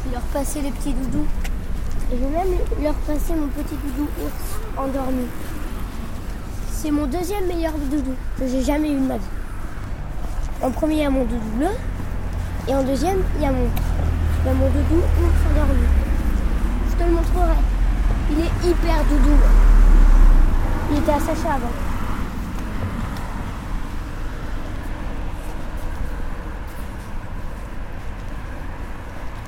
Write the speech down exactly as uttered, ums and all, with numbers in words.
leur passer les petits doudous. Et je vais même leur passer mon petit doudou ours endormi. C'est mon deuxième meilleur doudou que j'ai jamais eu de ma vie. En premier, il y a mon doudou bleu. Et en deuxième, il y a mon, il y a mon doudou ours endormi. Je te le montrerai. Il est hyper doudou. Il était asséché avant.